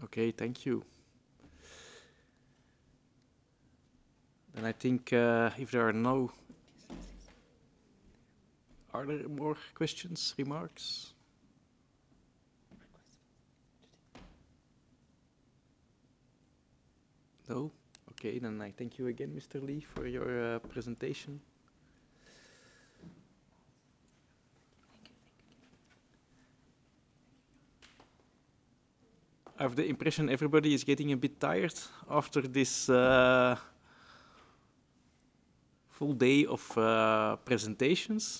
Okay, thank you. And I think if there are no... Are there more questions, remarks? No? Okay, then I thank you again, Mr. Lee, for your presentation. I have the impression everybody is getting a bit tired after this full day of presentations.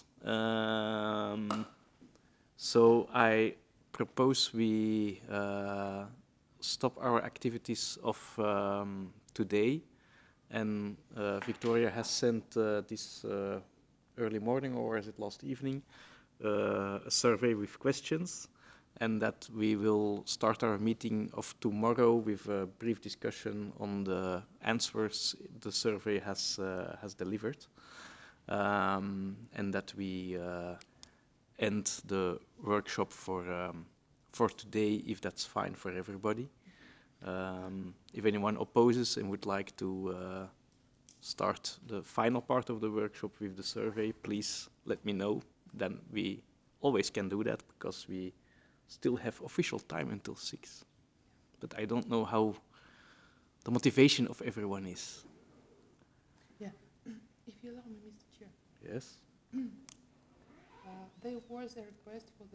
So I propose we stop our activities of today. And Victoria has sent this early morning, or is it last evening, a survey with questions, and that we will start our meeting of tomorrow with a brief discussion on the answers the survey has delivered, and that we end the workshop for today, if that's fine for everybody. If anyone opposes and would like to start the final part of the workshop with the survey, please let me know. Then we always can do that, because we still have official time until 6. But I don't know how the motivation of everyone is. Yeah, if you allow me, Mr. Chair. Yes? There was a request for the